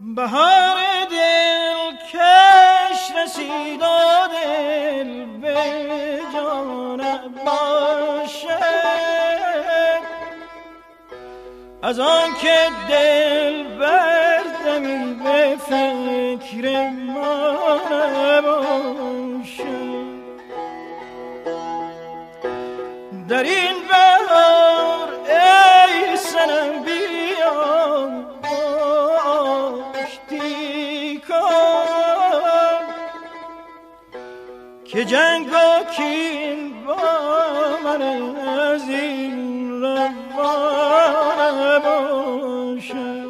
بهار دل کش رسید و دل به جان باشد، از آن که دل بردمی به فکر ما نباشد. در این بهار ای صنم بیا آشتی کن، که جنگ و کین با من از این روان باشد.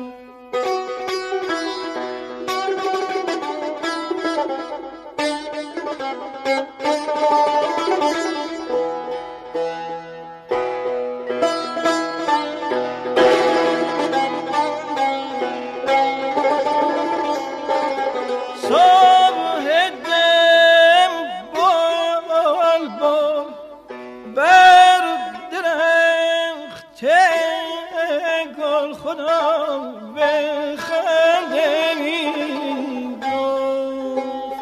خدا به خنده می گفت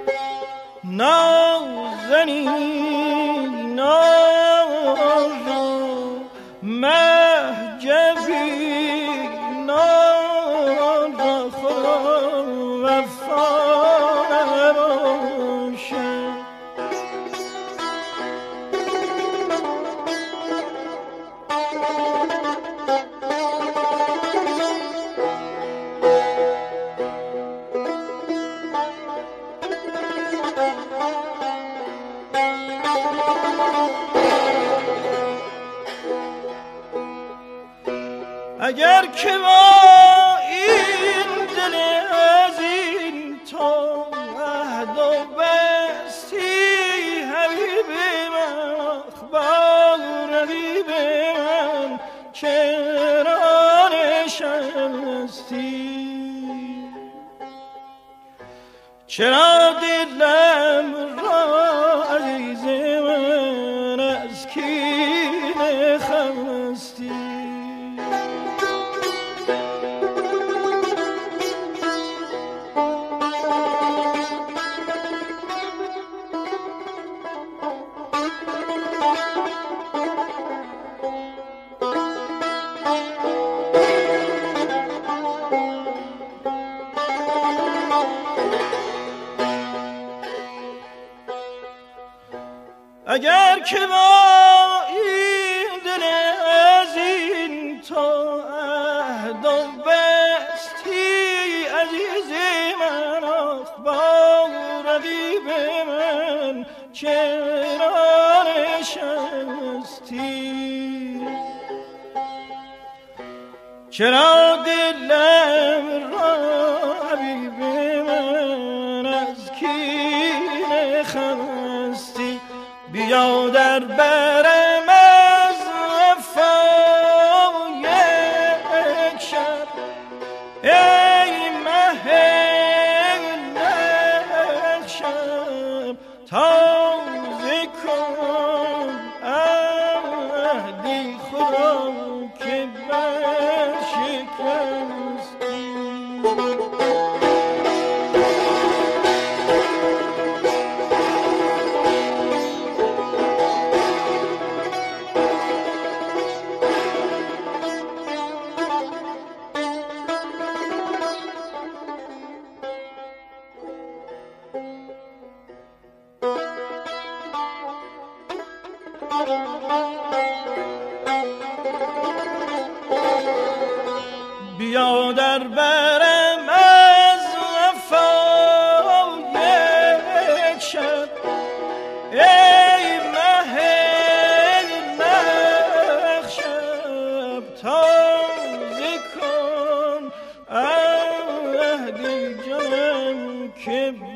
نازنین نازا مهجبی نازا خدا وفا نباشد. اگر که با این دل عزیز تو عهد و بستی حبیب من اخبار رقیب من چرا نشستی، چرا دلم را عزیز من از کینه خستی. اگر که با این دل عزیز تو عهد و بستی عزیز من اخبار رقیب من چرا نشستی، چرا دلم را حبیب من از کینه خستی. بیا در برم از وفا یک شب ای مه نقشم، تازه کن عهدی خدا که برشکستی. بیا در برم از وفا یک شب ای مه نقشم، تازه کن عهد جانم که